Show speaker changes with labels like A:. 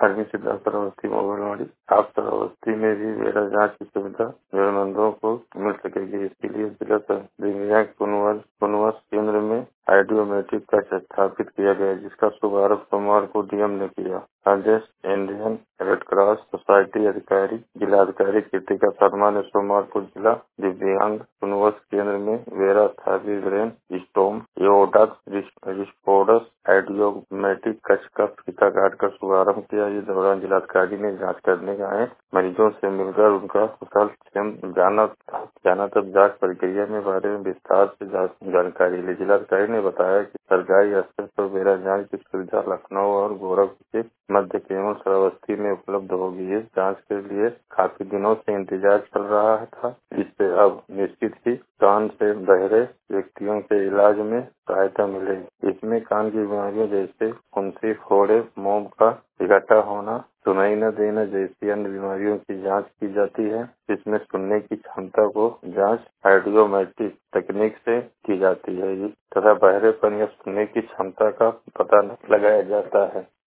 A: हरवी सिद्धार्थ श्रावस्ती मोबाइलवाड़ी। आप श्रावस्ती में भी मेरा जांच की सुविधा जरूरतमंदों को मिल सकेगी। इसके लिए जिला दिव्यांग पुनर्वास केंद्र में आइडियोमेट्रिक का स्थापित किया गया, जिसका शुभारंभ सोमवार को डीएम ने किया। आदेश इंडियन रेड क्रॉस सोसाइटी अधिकारी जिलाधिकारी कृतिका शर्मा ने सोमवार को जिला दिव्यांग पुनर्वास केंद्र में वेरा थावी ब्रेन स्टोम एओडक्स रिस्पोडस आइडियोमेट्रिक कक्ष का फीता काट कर शुभारंभ किया। इस दौरान जिलाधिकारी ने जांच करने आए मरीजों से मिलकर उनका कुशल क्षेम जाना तब जांच प्रक्रिया में बारे में विस्तार से जानकारी ली। जिलाधिकारी ने बताया कि सरकारी स्तर पर वेरा जांच की सुविधा लखनऊ और गोरखपुर के मध्य केवल श्रावस्ती में उपलब्ध होगी। इस जांच के लिए काफी दिनों से इंतजार चल रहा था, जिससे अब निश्चित ही कान से बहरे व्यक्तियों के इलाज में सहायता मिलेगी। इसमें कान की बीमारियों जैसे फुंसी, फोड़े, मोम का इकट्ठा होना, सुनाई न देना जैसी अन्य बीमारियों की जांच की जाती है। इसमें सुनने की क्षमता को जांच आइडियोमेट्रिक तकनीक से की जाती है तथा बहरेपन या सुनने की क्षमता का पता लगाया जाता है।